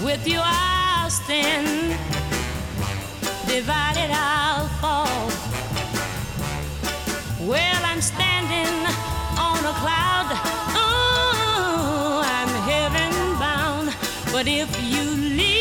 With you I'll stand, divided I'll fall. Well, I'm standing on a cloud, oh, I'm heaven bound. But if you leave